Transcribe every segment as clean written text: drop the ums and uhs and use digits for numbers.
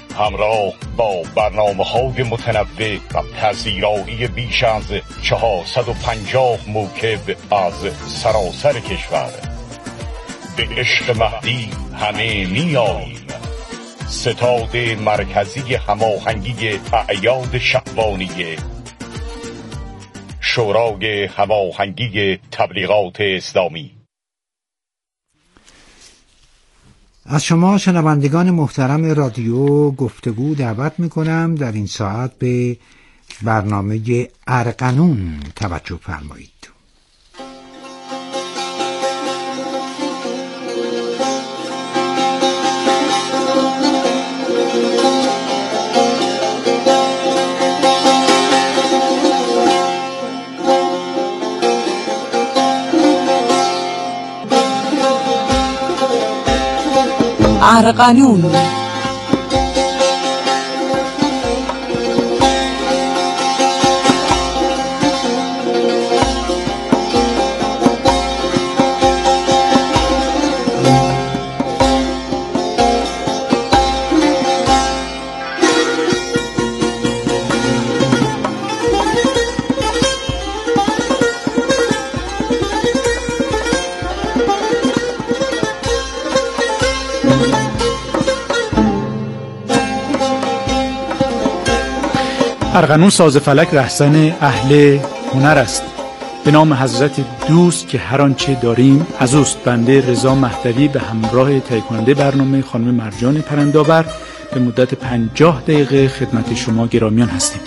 همراه با برنامه‌های متنوع و پذیرایی بیش از 450 موکب از سراسر کشور. به عشق مهدی همه می‌آییم. ستاد مرکزی هماهنگی اعیاد شعبانیه، شورای هماهنگی تبلیغات اسلامی. از شما شنوندگان محترم رادیو گفتگو دعوت میکنم در این ساعت به برنامه ارغنون توجه فرمایید. ارغنون ارغنون ساز فلک رهزن اهل هنر است. به نام حضرت دوست که هر آنچه داریم از اوست. بنده رضا مهدوی به همراه تهیه کننده برنامه خانم مرجان پرندآور به مدت 50 دقیقه خدمت شما گرامیان هستیم.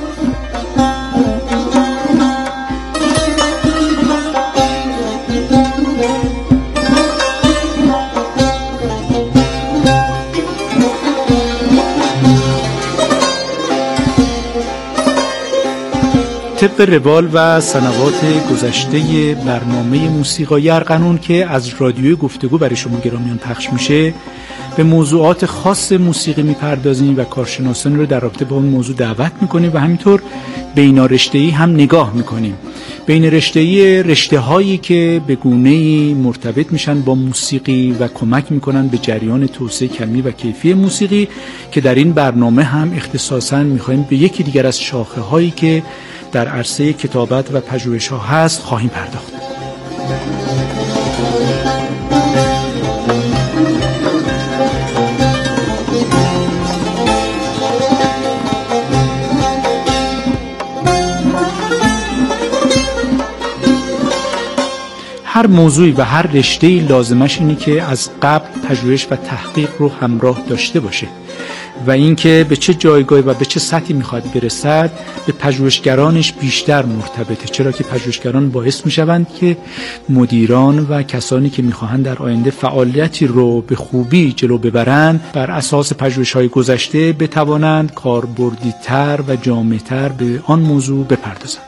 طبق روال و سنوات گذشته برنامه موسیقای ارغنون که از رادیوی گفتگو برای شما گرامیان پخش میشه، به موضوعات خاص موسیقی میپردازیم و کارشناسان رو در رابطه با اون موضوع دعوت میکنیم و همینطور بین رشته‌ای هم نگاه میکنیم. بین رشته‌ای رشته‌هایی که به گونه‌ای مرتبط میشن با موسیقی و کمک میکنن به جریان توسعه کمی و کیفی موسیقی، که در این برنامه هم اختصاصاً میخوایم به یکی دیگر از شاخه‌هایی که در عرصه کتابت و پژوهش‌ها هست خواهیم پرداخت. هر موضوعی و هر رشته‌ای لازمش اینه که از قبل پژوهش و تحقیق رو همراه داشته باشه و اینکه به چه جایگاهی و به چه سطحی میخواد برسد به پژوهشگرانش بیشتر مرتبطه، چرا که پژوهشگران باعث میشوند که مدیران و کسانی که میخواهند در آینده فعالیتی رو به خوبی جلو ببرند بر اساس پژوهش‌های گذشته بتوانند کاربردی‌تر و جامع‌تر به آن موضوع بپردازند.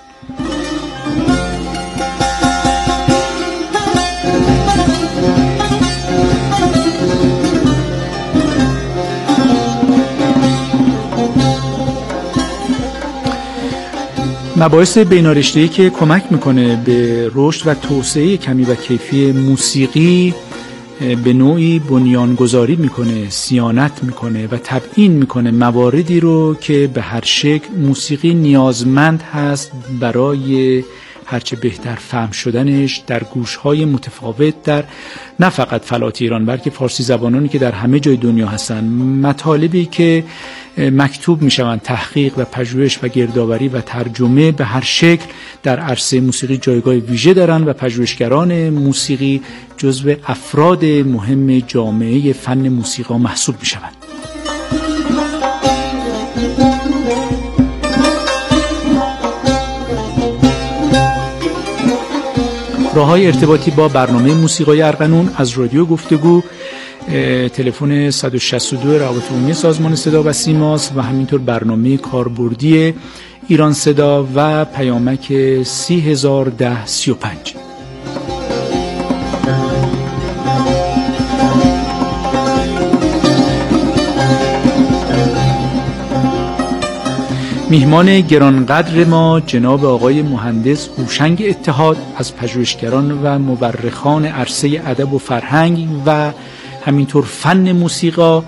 مباحث بینارشته‌ای که کمک میکنه به رشد و توسعه کمی و کیفی موسیقی به نوعی بنیانگذاری میکنه، صیانت میکنه و تبیین میکنه مواردی رو که به هر شکل موسیقی نیازمند هست برای هرچه بهتر فهم شدنش در گوشهای متفاوت در نه فقط فلات ایران بلکه فارسی زبانانی که در همه جای دنیا هستن. مطالبی که مکتوب میشوند، تحقیق و پژوهش و گردآوری و ترجمه به هر شکل در عرصه موسیقی جایگاه ویژه دارند و پژوهشگران موسیقی جزو افراد مهم جامعه فن موسیقی محسوب میشوند. راه‌های ارتباطی با برنامه موسیقای ارغنون از رادیو گفتگو تلفن 162 روابط عمومی سازمان صدا و سیماست و همینطور برنامه کاربردی ایران صدا و پیامک 301035. میهمان گرانقدر ما جناب آقای مهندس هوشنگ اتحاد از پژوهشگران و مورخان عرصه ادب و فرهنگ و همینطور فن موسیقی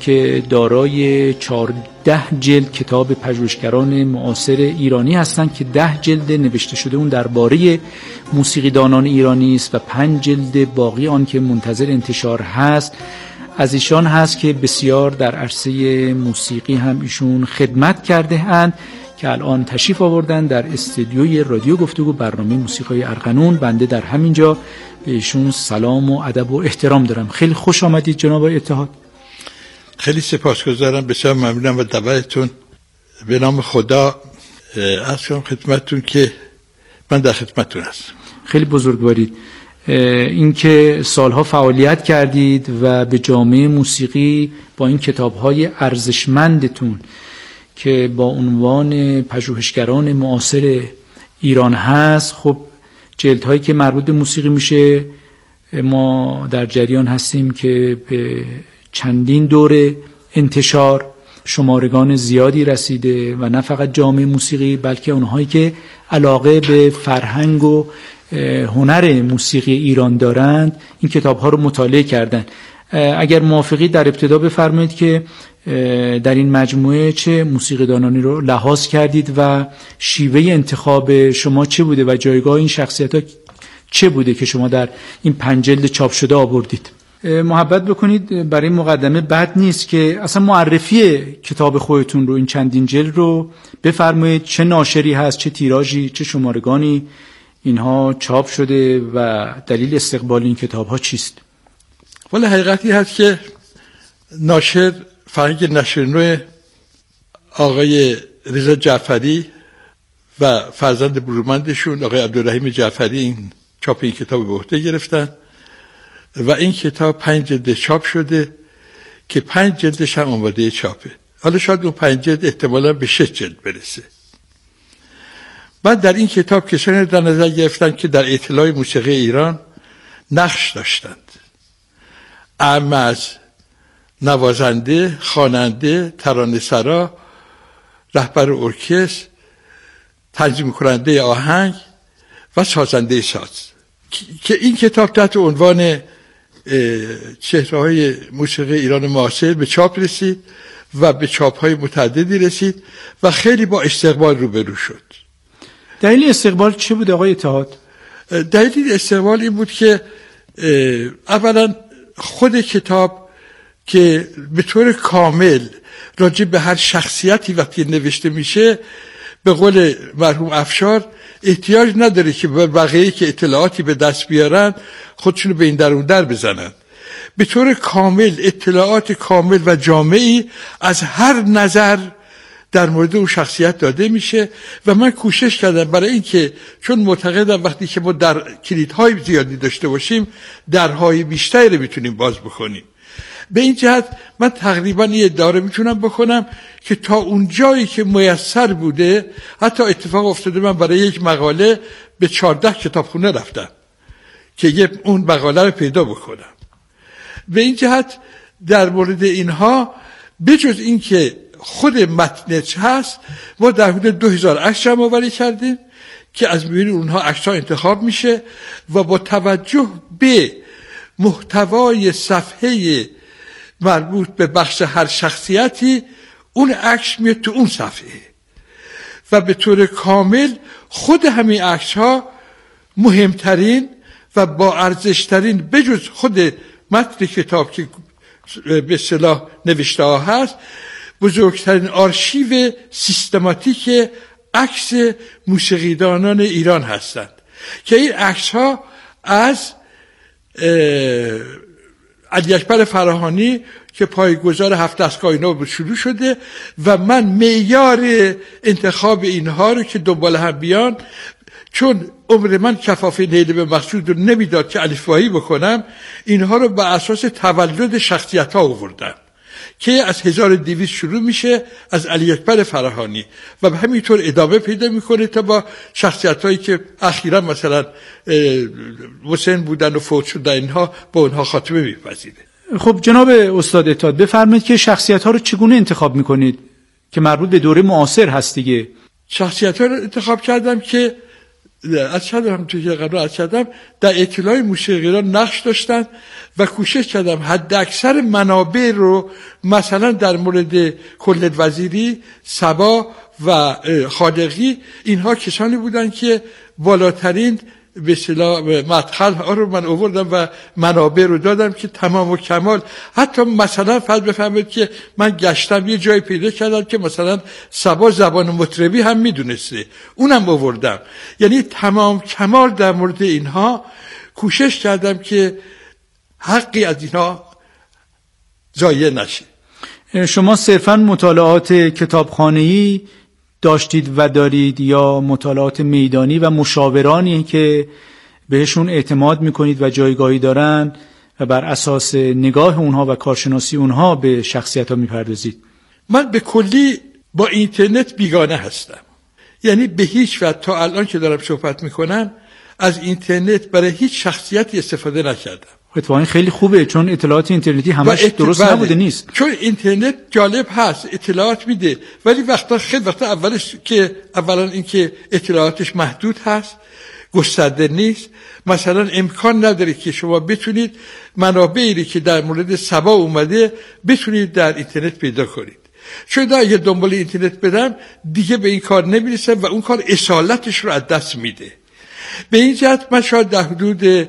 که دارای 14 جلد کتاب پژوهشگران معاصر ایرانی هستند که 10 جلد نوشته شده اون درباره موسیقیدانان ایرانی است و 5 جلد باقی آن که منتظر انتشار هست از ایشان هست که بسیار در عرصه موسیقی هم ایشون خدمت کرده اند که الان تشریف آوردن در استودیوی رادیو گفتگو برنامه موسیقی ارغنون. بنده در همینجا به ایشون سلام و ادب و احترام دارم. خیلی خوش آمدید جناب اتحاد. خیلی سپاسگزارم، بسیار ممنونم و دعوتتون. به نام خدا عرض کنم خدمتتون که من در خدمتتون هستم. خیلی بزرگوارید. اینکه سالها فعالیت کردید و به جامعه موسیقی با این کتاب‌های ارزشمندتون که با عنوان پژوهشگران معاصر ایران هست، خب جلدهایی که مربوط به موسیقی میشه ما در جریان هستیم که به چندین دوره انتشار شمارگان زیادی رسیده و نه فقط جامعه موسیقی بلکه اونهایی که علاقه به فرهنگ و هنر موسیقی ایران دارند این کتاب‌ها رو مطالعه کردن. اگر موافقی در ابتدا بفرمایید که در این مجموعه چه موسیقیدانانی رو لحاظ کردید و شیوه انتخاب شما چه بوده و جایگاه این شخصیت‌ها چه بوده که شما در این 5 جلد چاپ شده آوردید. محبت بکنید برای مقدمه بد نیست که اصلا معرفی کتاب خودتون رو این چندین جلد رو بفرمایید، چه ناشری هست، چه تیراژی، چه شمارگانی اینها چاپ شده و دلیل استقبال این کتاب‌ها چیست؟ ولی حقیقتی هست که ناشر فرهنگ نشرنو آقای رضا جعفری و فرزند برومندشون آقای عبدالرحیم جعفری این چاپ این کتاب به عهده گرفتن و این کتاب 5 جلد چاپ شده که 5 جلدش هم آماده چاپه. حالا شاید اون 5 جلد احتمالاً به 6 جلد برسه. بعد در این کتاب کسانی در نظر گرفتن که در اطلاع موسیقی ایران نقش داشتند، اعم از نوازنده، خواننده، ترانه‌سرا، رهبر ارکستر، تنظیم کننده آهنگ و سازنده ساز که این کتاب تحت عنوان چهره‌های موسیقی ایران معاصر به چاپ رسید و به چاپ‌های متعددی رسید و خیلی با استقبال روبرو شد. دلیل استقبال چه بود آقای اتحاد؟ دلیل استقبال این بود که اولا خود کتاب که به طور کامل راجع به هر شخصیتی وقتی نوشته میشه به قول مرحوم افشار احتیاج نداره که بقیه که اطلاعاتی به دست بیارن خودشونو به این در اون در بزنن. به طور کامل اطلاعات کامل و جامعی از هر نظر در مورد اون شخصیت داده میشه و من کوشش کردم برای اینکه چون معتقدم وقتی که ما در کلیدهای زیادی داشته باشیم درهای بیشتری رو میتونیم باز بکنیم. به این جهت من تقریبا یه ادعا میتونم بکنم که تا اون جایی که میسر بوده، حتی اتفاق افتاده من برای یک مقاله به 14 کتابخونه رفتم که اون مقاله رو پیدا بکنم. به این جهت در مورد اینها بجز این که خود متنش هست ما در حدود 2000 عکس جمع آوری کردیم که از بین اونها عکس‌ها انتخاب میشه و با توجه به محتوای صفحه مربوط به بخش هر شخصیتی اون عکس میاد تو اون صفحه و به طور کامل خود همین عکس‌ها مهمترین و با ارزشترین بجز خود متن کتاب که به اصطلاح نوشته ها هست بزرگترین آرشیو سیستماتیک عکس موسیقیدانان ایران هستند که این عکس ها از علی اکبر فراهانی که پایه‌گذار 7 دستگاه اینا شروع شده و من معیار انتخاب اینها رو که دنبال هم بیان چون عمر من کفافه نیل به مقصود رو نمیداد که الفبایی بکنم اینها رو به اساس تولد شخصیت ها آوردم که از 1200 شروع میشه از علی اکبر فراهانی و به همینطور ادامه پیدا میکنه تا با شخصیت هایی که اخیرا مثلا مسن بودن و فوت شدن اینها با اونها خاتمه میپذیره. خب جناب استاد اتحاد بفرمایید که شخصیت ها رو چگونه انتخاب میکنید که مربوط به دوره معاصر هست دیگه؟ شخصیت ها رو انتخاب کردم که از هم توی قرار از کردم در اطلاع موسیقیران نقش داشتن و کوشش کردم حد اکثر منابع رو مثلا در مورد کلت وزیری، صبا و خالقی، اینها کسانی بودن که بالاترین به اصطلاح مدخل ها رو من آوردم و منابع رو دادم که تمام و کمال. حتی مثلا فرض بفرمایید که من گشتم یه جای پیدا کردم که مثلا صبا زبان مطربی هم میدونسته، اونم آوردم. یعنی تمام کمال در مورد اینها کوشش کردم که حقی از اینها ضایع نشه. شما صرفاً مطالعات کتابخانه‌ای داشتید و دارید یا مطالعات میدانی و مشاورانی که بهشون اعتماد میکنید و جایگاهی دارن و بر اساس نگاه اونها و کارشناسی اونها به شخصیت ها میپردازید؟ من به کلی با اینترنت بیگانه هستم. یعنی به هیچ وجه تا الان که دارم صحبت میکنم از اینترنت برای هیچ شخصیتی استفاده نکردم. اتفاقا خیلی خوبه، چون اطلاعات اینترنتی همش درست نبوده نیست. چون اینترنت جالب هست، اطلاعات میده، ولی خیلی وقتا اولش که اولا اینکه اطلاعاتش محدود هست، گسترده نیست. مثلا امکان نداره که شما بتونید منابعی که در مورد صبا اومده بتونید در اینترنت پیدا کنید. چون اگه دنبال اینترنت بدم دیگه به این کار نمیرسم و اون کار اصالتش رو از دست میده. به این جهت من شاید در حدود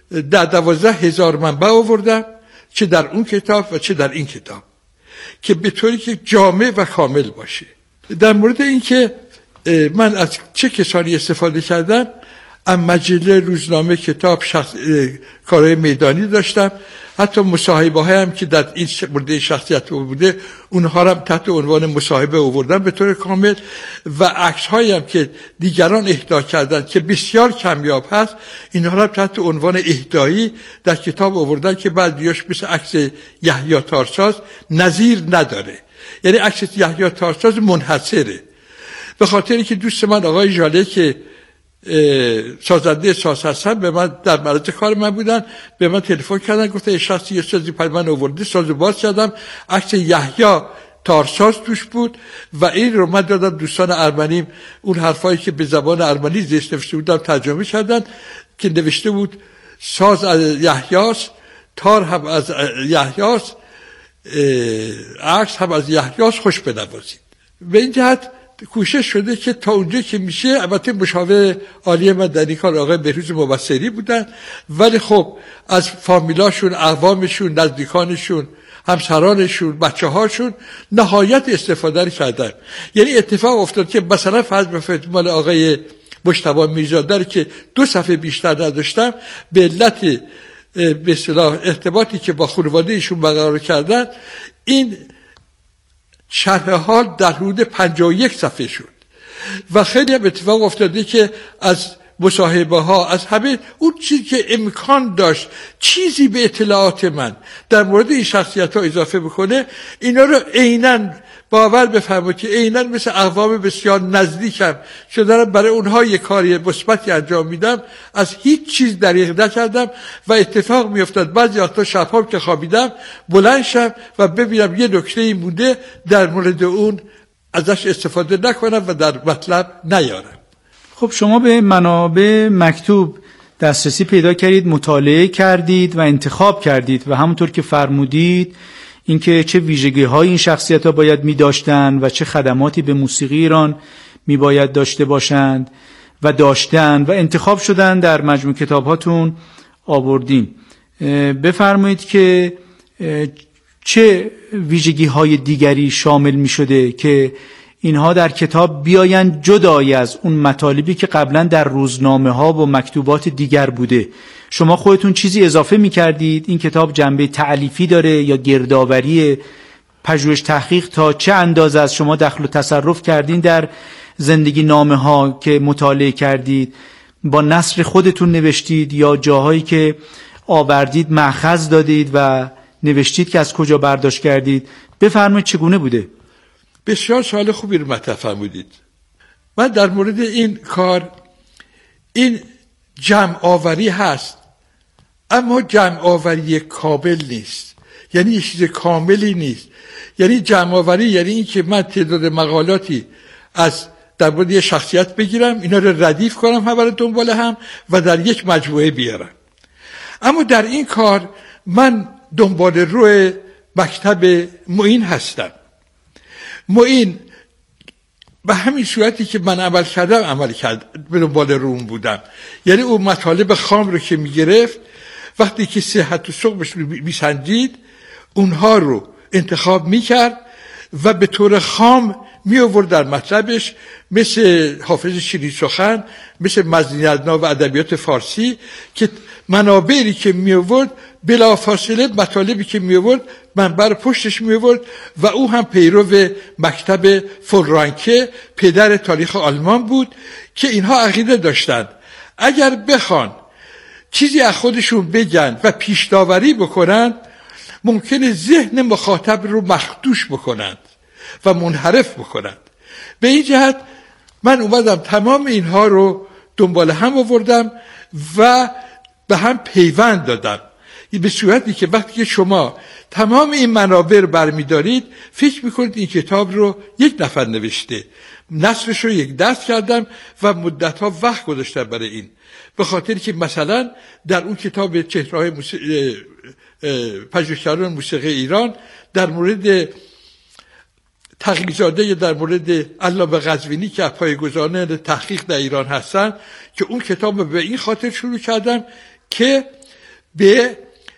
12,000 منبع آوردم، چه در اون کتاب و چه در این کتاب، که به طوری که جامع و کامل باشه. در مورد این که من از چه کسانی استفاده کردم، از مجله، روزنامه، کتاب، کارهای میدانی داشتم. حتی مصاحبه هم که در این مورد شخصیت بوده اونها هم تحت عنوان مصاحبه آوردم به طور کامل، و عکس هایی هم که دیگران اهدا کردن که بسیار کمیاب هست اینها هم تحت عنوان اهدایی در کتاب آوردن که بعضیاش مثل عکس یحیی تارساز نظیر نداره. یعنی عکس یحیی تارساز منحصره، به خاطری که دوست من آقای ژاله که سازنده ساز هستن به من در معرض کار من بودن، به من تلفن کردن گفتن یه شخصی یه سازی پر من آورده، سازو باز کردم، عکس یحیی تارساز توش بود و این رو من دادم دوستان ارمنیم، اون حرفایی که به زبان ارمنی زیست نوشته بودم ترجمه کردن که نوشته بود ساز از یحیاست، تار هم از یحیاست، عکس هم از یحیاست، خوش بنوازید. به این جهت کوشش شده که تا اونجا که میشه، البته مشاور عالی من در این کار آقای بهروز مبصری بودن، ولی خب از فامیلاشون، اقوامشون، نزدیکانشون، همسرانشون، بچه هاشون نهایت استفاده کردن. یعنی اتفاق افتاد که مثلا فرض بفرمایید مال آقای مجتبی میرزاده که 2 صفحه بیشتر نداشتم، به علت به اصطلاح ارتباطی که با خانواده ایشون برقرار کردن، این شرح حال در حدود 51 صفحه شد و خیلی هم اتفاق افتاده که از مصاحبه ها، از همه اون چیزی که امکان داشت چیزی به اطلاعات من در مورد این شخصیت ها اضافه بکنه، اینا رو عیناً باور بفرمایید که عیناً مثل اقوام بسیار نزدیکم شدن برای اونها یک کاری مثبتی انجام میدم، از هیچ چیز دریغ نکردم و اتفاق میافتاد بعضی وقتا شب‌ها که خوابیدم بلند شم و ببینم یه نکته‌ای مونده، در مورد اون ازش استفاده نکنم و در مطلب نیارم. خب شما به منابع مکتوب دسترسی پیدا کردید، مطالعه کردید و انتخاب کردید و همونطور که فرمودید اینکه چه ویژگی‌های این شخصیت‌ها باید می‌داشتند و چه خدماتی به موسیقی ایران می‌باید داشته باشند و داشتند و انتخاب شدن در مجموع کتاب‌هاتون آوردین. بفرمایید که چه ویژگی‌های دیگری شامل می‌شده که اینها در کتاب بیاین جدای از اون مطالبی که قبلا در روزنامه‌ها و مکتوبات دیگر بوده؟ شما خودتون چیزی اضافه می‌کردید؟ این کتاب جنبه تألیفی داره یا گردآوری، پژوهش، تحقیق؟ تا چه اندازه از شما دخل و تصرف کردین در زندگی نامه‌ها که مطالعه کردید؟ با نثر خودتون نوشتید یا جاهایی که آوردید مأخذ دادید و نوشتید که از کجا برداشت کردید؟ بفرمایید چگونه بوده؟ بسیار سوال خوبی رو مطرح فرمودید. من در مورد این کار، این جمع آوری هست اما جمع آوری کامل نیست، یعنی یه چیز کاملی نیست. یعنی جمع آوری یعنی این که من تعداد مقالاتی از در مورد یه شخصیت بگیرم، اینا رو ردیف کنم همه رو دنبال هم و در یک مجموعه بیارم. اما در این کار من دنبال روی مکتب معین هستم. معین به همین صورتی که من عمل کردم به دنبال روم بودم. یعنی اون مطالب خام رو که میگرفت، وقتی که صحت و سقمش رو میسنجید، اونها رو انتخاب میکرد و به طور خام می آورد در مطلبش، مثل حافظ شیرین سخن، مثل مزنی‌الادنا و ادبیات فارسی، که منابعی که می آورد بلافاصله مطالبی که می آورد منبر پشتش می آورد و او هم پیرو مکتب فولرانکه پدر تاریخ آلمان بود که اینها عقیده داشتند اگر بخوان چیزی از خودشون بگن و پیش داوری بکنن، ممکنه ذهن مخاطب رو مخدوش بکنند و منحرف بکنند. به این جهت من اومدم تمام اینها رو دنبال هم آوردم و به هم پیوند دادم، به صورتی که وقتی که شما تمام این منابع رو برمی‌دارید فکر میکنید این کتاب رو یک نفر نوشته. نثرش رو یک دست کردم و مدت‌ها وقت گذاشتم برای این، به خاطر که مثلا در اون کتاب چهره‌های پژوهشگران موسیقی ایران در مورد تقی‌زاده یا در مورد علامه قزوینی که پایه‌گذاران تحقیق در ایران هستن، که اون کتاب به این خاطر شروع کردم که به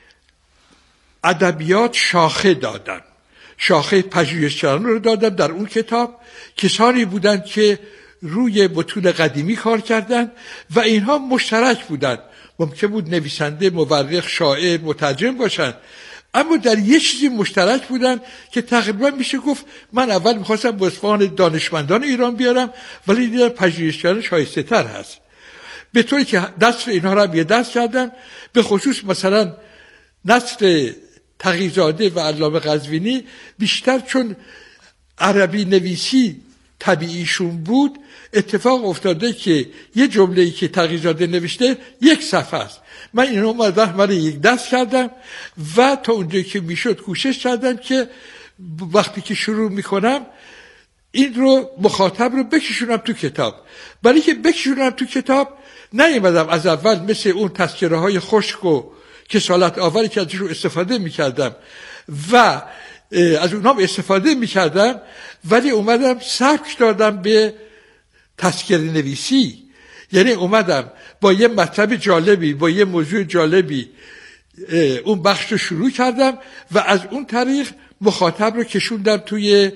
ادبیات شاخه دادم، شاخه پژوهشگران رو دادم. در اون کتاب کسانی بودند که روی متون قدیمی کار کردند و اینها مشترک بودند. ممکن بود نویسنده، مورخ، شاعر، مترجم باشند، اما در یه چیزی مشترک بودن که تقریبا میشه گفت من اول میخواستم وصفان دانشمندان ایران بیارم، ولی دیدم پژوهشگران شایسته تر هست، به طوری که نثر اینها را یه دست کردم. به خصوص مثلا نثر تقی‌زاده و علامه قزوینی بیشتر چون عربی نویسی طبیعیشون بود، اتفاق افتاده که یه جمله‌ای که تقی‌زاده نوشته یک صفحه است، من اینو اومدم یک دست کردم و تا اونجایی که میشد کوشش کردم که وقتی که شروع میکنم این رو مخاطب رو بکشونم تو کتاب. برای که بکشونم تو کتاب نیومدم از اول مثل اون تذکره های خشک و کسالت آوری که ازشون استفاده میکردم و از اونها استفاده میکردم، ولی اومدم سبک دادم به تذکره نویسی. یعنی اومدم با یه مطلب جالبی، با یه موضوع جالبی اون بخش رو شروع کردم و از اون طریق مخاطب رو کشوندم توی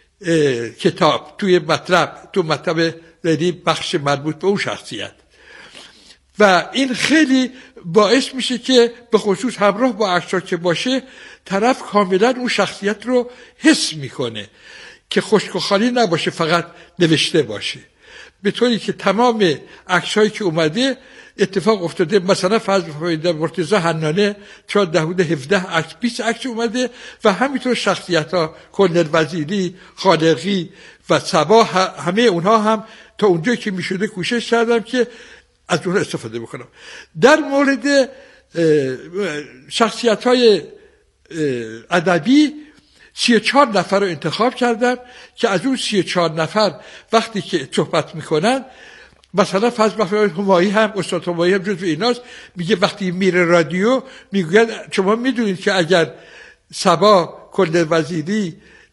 کتاب، توی مطلب یعنی بخش مربوط به اون شخصیت. و این خیلی باعث میشه که به خصوص همراه با عکس‌ها که باشه طرف کاملا اون شخصیت رو حس میکنه، که خشک و خالی نباشه، فقط نوشته باشه. به طوری که تمام عکس‌هایی که اومده اتفاق افتاده، مثلا فرض بفرمایید مرتضی حنانه شاید 17 عکس 20 عکس اومده و همینطور شخصیت‌ها کلنر وزیری، خالقی و صبا، همه اونها هم تا اونجایی که میشده کوشش کردم که از اونها استفاده بکنم. در مورد شخصیت‌های ادبی 34 نفر رو انتخاب کردم که از اون 34 نفر وقتی که صحبت میکنن، مثلا فرض بفرمایید همایی هم، استاد همایی هم جزو ایناست، میگه وقتی میره رادیو میگه شما میدونید که اگر صبا، کلنر وزیری،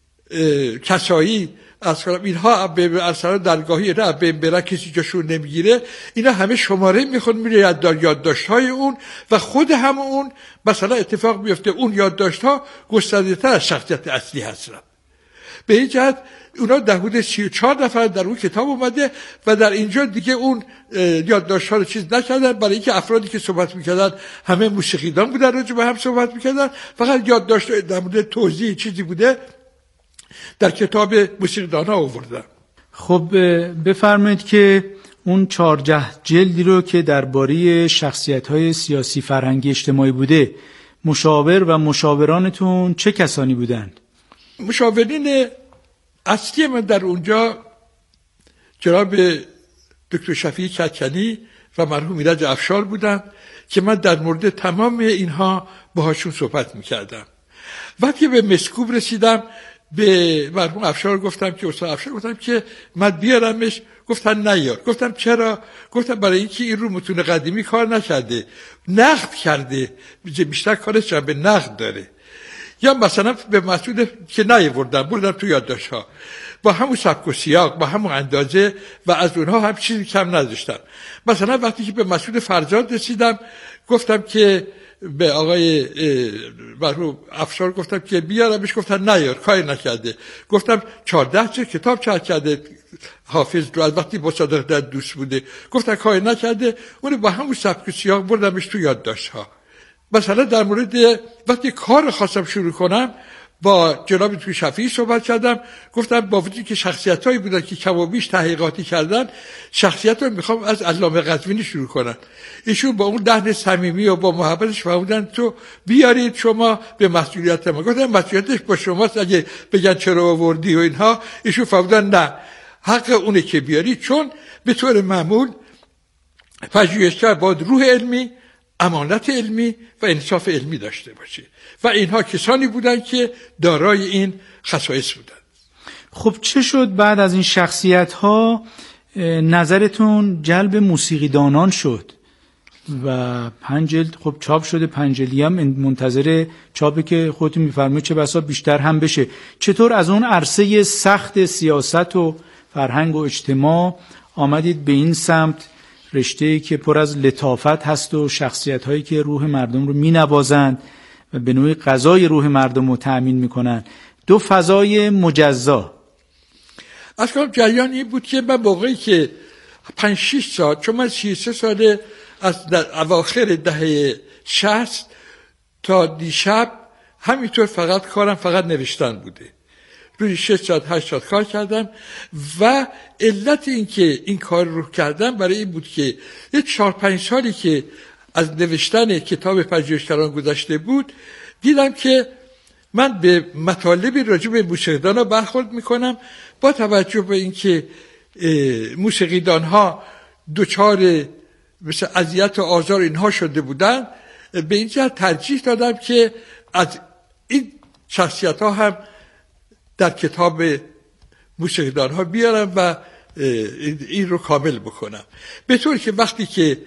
کسایی، اینها اصلا درگاهی را برن کسی جاشون نمیگیره، اینا همه شماره میخون میره یادداشت‌های اون و خود هم اون مثلا اتفاق میفته اون یادداشت‌ها گسترده‌تر از شخصیت اصلی هستن. به این جهت اونا حدود 34 نفر در اون کتاب اومده و در اینجا دیگه اون یادداشت‌ها رو چیز نکردن، برای اینکه افرادی که صحبت میکردن همه موسیقیدان بودن، راجع به هم صحبت میکردن، فقط یادداشت در مورد توضیح چیزی بوده در کتاب موسیقیدان‌ها آوردم. خب بفرمایید که اون 14 جلدی رو که درباره شخصیت‌های سیاسی فرهنگی اجتماعی بوده، مشاور و مشاورانتون چه کسانی بودند؟ مشاورین اصلی من در اونجا جناب دکتر شفیع کدکنی و مرحوم ایرج افشار بودن که من در مورد تمام اینها باهاشون صحبت میکردم. وقتی به مسکوب رسیدم، به مرحوم افشار گفتم که استاد افشار گفتم که من بیارمش، گفتن نیار. گفتم چرا؟ گفتم برای اینکه این رو متون قدیمی کار نکرده، نقد کرده، بیشتر کارش به نقد داره. یا مثلا به مسعود که بردم تو یادداشت‌ها با همون سبک و سیاق، با همون اندازه و از اونها هم چیزی کم نذاشتم. مثلا وقتی که به مسعود فرزاد رسیدم گفتم که به آقای مرحوم افشار گفتم که بیارمش، گفتن نیار، کاری نکرده. گفتم 14 کتاب چاپ کرده حافظ رو از وقتی مصادقه در دوست بوده، گفتن کاری نکرده. اون با همون سبک و سیاق بردمش تو یادداشت‌ها. مثلا در مورد وقتی کار خواستم شروع کنم با جناب توی شفیعی صحبت کردم، گفتم با وجودی که شخصیتایی بودن که کم و بیش تحقیقاتی کردن، شخصیت رو میخوام از علامه قزوینی شروع کنن. ایشون با اون لحن صمیمی و با محبتش فرمودن تو بیارید شما به مسئولیت ما. گفتم مسئولیتش با شماست، اگه بگن چرا آوردی و اینها. ایشون فرمودن نه، حق اونه که بیاری، چون به طور معمول پژوهشگر باید روح علمی، امانت علمی و انصاف علمی داشته باشه و اینها کسانی بودن که دارای این خصایص بودن. خب چه شد بعد از این شخصیت ها نظرتون جلب موسیقیدانان شد و 5 جلد خب چاپ شده، 5 جلدی هم منتظر چاپی که خودتون میفرمایید چه بسا بیشتر هم بشه. چطور از اون عرصه سخت سیاست و فرهنگ و اجتماع آمدید به این سمت، رشته‌ای که پر از لطافت هست و شخصیت‌هایی که روح مردم رو می‌نوازند و به نوعی غذای روح مردم رو تأمین می‌کنن، دو فضای مجزا؟ اصلا جریان این بود که من موقعی که 5-6 سال، چون من 33 ساله از اواخر دهه 60 تا دیشب همینطور فقط نوشتن بوده. روی 6 ساعت 8 ساعت کار کردم و علت این که این کار رو کردم برای این بود که یه 4-5 سالی که از نوشتن کتاب پژوهشگران گذشته بود، دیدم که من به مطالبی راجع به موسیقیدان ها برخورد میکنم با توجه به این که موسیقیدان ها دچار مثل اذیت و آزار اینها شده بودن، به این جهت ترجیح دادم که از این شخصیت ها هم در کتاب موسیقیدان ها بیارم و این رو کامل بکنم، به طور که وقتی که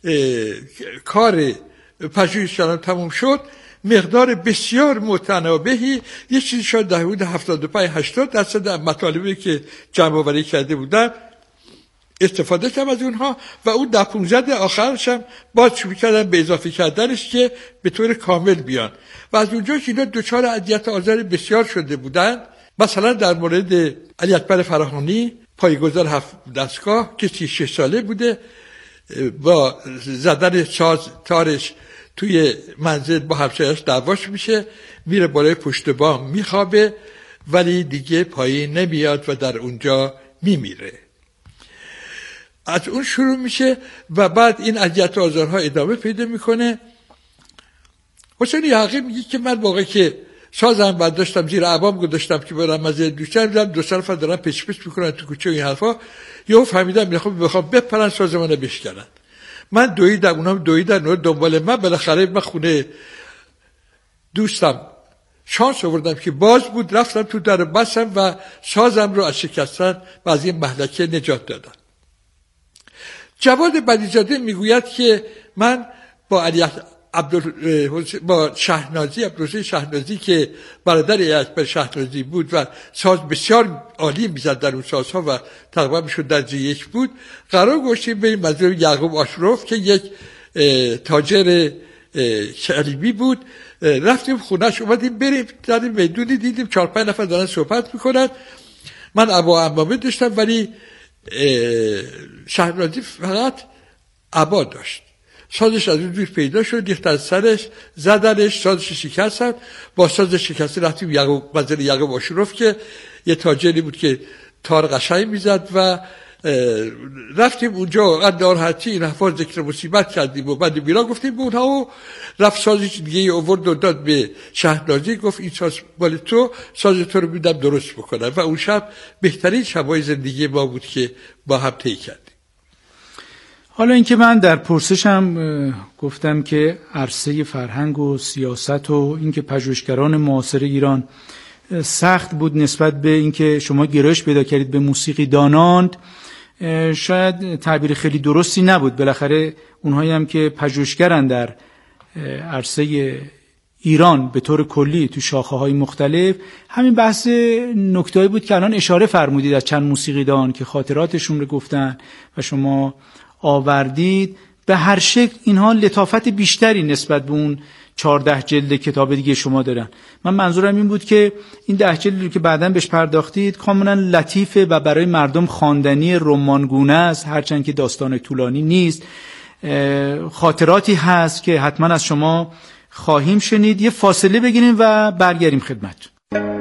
کار پژوهشگران تموم شد مقدار بسیار متنابهی، یه چیزی شد در حدود 75-80% مطالبی که جمع آوری کرده بودم استفاده کردم از اونها و اون 10-15 آخرش هم باز شروع کردم به اضافه کردنش که به طور کامل بیان و از اونجا که اینا دچار اذیت و آزار بسیار شده بودن. مثلا در مورد علی اکبر فراهانی پایه‌گذار 7 دستگاه که 36 ساله بوده، با زدن تارش توی منزل با همسایه‌اش دعواش میشه، میره بالای پشت بام میخوابه ولی دیگه پایین نمیاد و در اونجا میمیره. از اون شروع میشه و بعد این اذیت و آزارها ادامه پیدا میکنه. حسین یعقوب میگه که من واقعا که سازم برداشتم زیر عبام گذاشتم که برم از دوستان دیدم 2 نفر دارن پچ پچ میکنن تو کوچه و این حرفا، یهو فهمیدم بخوام بپرن سازمانو بشکنن. من دویدم، اونم دویدن و دنبال من. بالاخره من خونه دوستم شانس آوردم که باز بود، رفتم تو در بستم و سازم رو از شکستن و از این مهلکه نجات دادم. جواد بدیزاده میگوید که من با با عبدالحسین شهنازی که برادر علی اکبر شهنازی بود و ساز بسیار عالی میزد در اون سازها و تقریبا میشد درجه 1 بود، قرار گذاشتیم بریم مزار یعقوب آشروف که یک تاجر شریبی بود. رفتیم خونهش، اومدیم بریم در میدونی دیدیم 4-5 نفر دارن صحبت میکنن. من عبا عمامه داشتم ولی شهنازی فقط عبا داشت. سازش از اون دور پیدا شد، ریختن سرش، زدنش، سازش شکستن. با ساز شکسته رفتیم مزار یعقوب آشروف که یه تاجری بود که تار قشنگ میزد و رفتیم اونجا ناراحتی این حرفا ذکر مصیبت کردیم و بعد بیرا گفتیم به اونها و رفت سازش دیگه آورد و داد به شهنازی، گفت این ساز مال تو، ساز تو رو میدم درست بکنم. و اون شب بهترین شبای زندگی ما بود که با هم طی کردیم. حالا اینکه من در پرسشم گفتم که عرصه فرهنگ و سیاست و اینکه پژوهشگران معاصر ایران سخت بود نسبت به اینکه شما گرایش پیدا کردید به موسیقی دانان، شاید تعبیر خیلی درستی نبود. بالاخره اونهایی هم که پژوهشگرن در عرصه ایران به طور کلی تو شاخه‌های مختلف، همین بحث نکته‌ای بود که الان اشاره فرمودید از چند موسیقیدان که خاطراتشون رو گفتن و شما آوردید. به هر شکل اینها لطافت بیشتری نسبت به اون 14 جلد کتاب دیگه شما دارن. من منظورم این بود که این 10 جلدی رو که بعداً بهش پرداختید کاملا لطیفه و برای مردم خواندنی، رمانگونه است، هرچند که داستان طولانی نیست. خاطراتی هست که حتما از شما خواهیم شنید. یه فاصله بگیریم و برگردیم خدمتتون.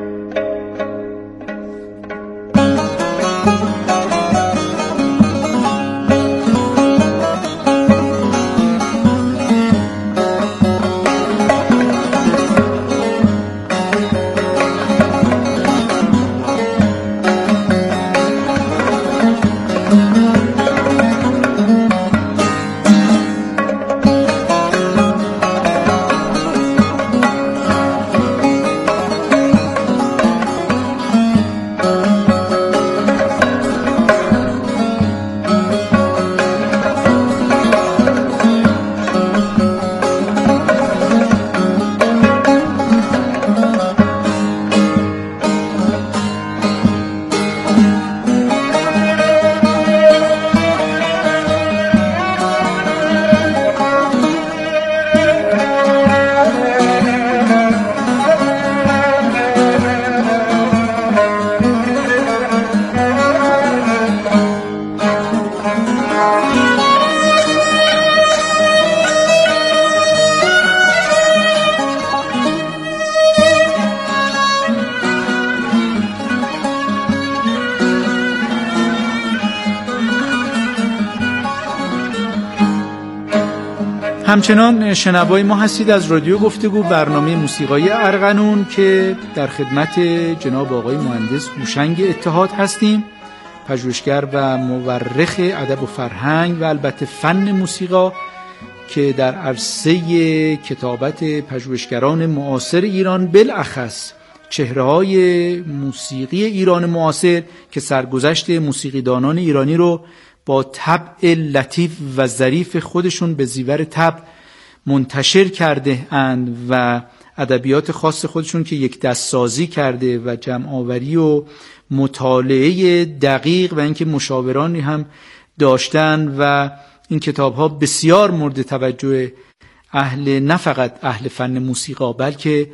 همچنان شنوای ما هستید از رادیو گفتگو، برنامه موسیقای ارغنون که در خدمت جناب آقای مهندس هوشنگ اتحاد هستیم، پژوهشگر و مورخ ادب و فرهنگ و البته فن موسیقی که در عرصه کتابت پژوهشگران معاصر ایران، بالاخص چهره‌های موسیقی ایران معاصر که سرگذشت موسیقیدانان ایرانی رو با طبع لطیف و ظریف خودشون به زیور طبع منتشر کرده اند و ادبیات خاص خودشون که یک دستسازی کرده و جمع‌آوری و مطالعه دقیق و اینکه مشاورانی هم داشتن و این کتاب‌ها بسیار مورد توجه اهل، نه فقط اهل فن موسیقی، بلکه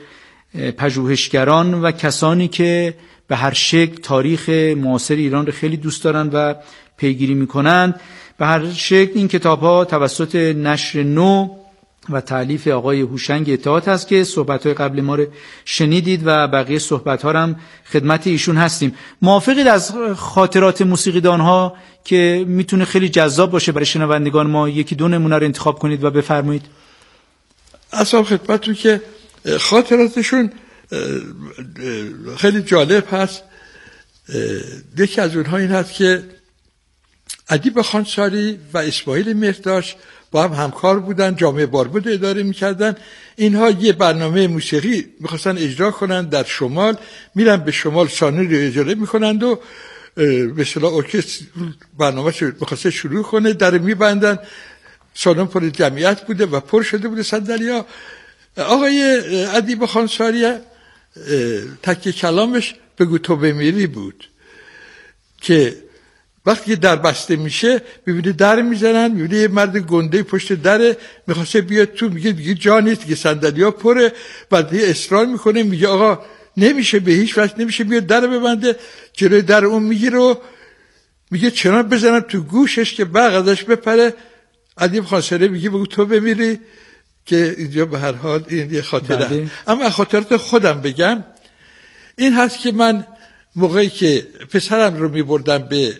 پژوهشگران و کسانی که به هر شکل تاریخ معاصر ایران رو خیلی دوست دارن و پیگیری میکنن. به هر شکل این کتاب‌ها توسط نشر نو و تألیف آقای هوشنگ اتحاد هست که صحبت‌های قبل ما رو شنیدید و بقیه صحبت‌ها هم خدمت ایشون هستیم. موافقید از خاطرات موسیقیدان‌ها که میتونه خیلی جذاب باشه برای شنوندگان ما یکی دو نمونه رو انتخاب کنید و بفرمایید؟ اصلا خدمتتون که خاطراتشون خیلی جالب هست. یکی از اونها این هست که ادیب خانساری و اسماعیل مهرداشت با هم همکار بودن، جامعه باربود اداره میکردن. اینها یه برنامه موسیقی میخواستن اجرا کنن در شمال، میرن به شمال سانون رو اجاره میکنند و به اصطلاح ارکستر برنامه میخواسته شروع کنه، در میبندن، سالن پر جمعیت بوده و پر شده بوده صندلی‌ها. آقای ادیب خانساری تکیه کلامش بگو تو بمیری بود که وقتی در بسته میشه ببینی در میزنن، میبینی یه مرد گنده پشت دره میخواسته بیاد تو، میگه جا نیست، دیگه صندلی‌ها پره، بعد دیگه اصرار میکنه، میگه آقا نمیشه، به هیچ وجه نمیشه، بیاد در ببنده، جلوی در اون میگیره و میگه چنان بزنن تو گوشش که برق ازش بپره. ادیب خانساری میگه بگو تو بمیری، که اینجا به هر حال این یه خاطره. اما خاطرات خودم بگم این هست که من موقعی که پسرم رو میبردم به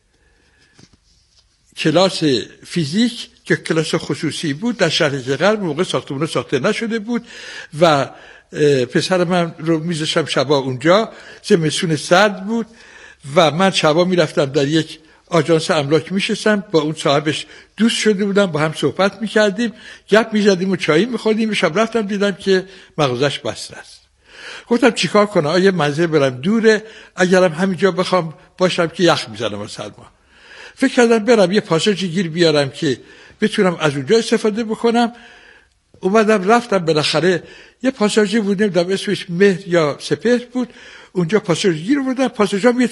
کلاس فیزیک که کلاس خصوصی بود در شهر غرب، موقع ساختمون ساخته نشده بود و پسر من رو میذاشتم شبا اونجا، زمستون سرد بود و من شبا میرفتم در یک آژانس املاک میشستم، با اون صاحبش دوست شده بودم، با هم صحبت میکردیم، گپ میزدیم و چایی میخوردیم. شب رفتم دیدم که مغازش بسته است. گفتم چیکار کنم؟ آیا منزل برم دوره، اگرم همینجا بخوام باشم که یخ میزنم از سرما. فکر کردم برم یه پاساژی گیر بیارم که بتونم از اونجا استفاده بکنم. اومدم رفتم، بالاخره یه پاساژی بود نمیدونم اسمش مهر یا سپهر بود، اونجا پاساژ گیر بودم. پاساژا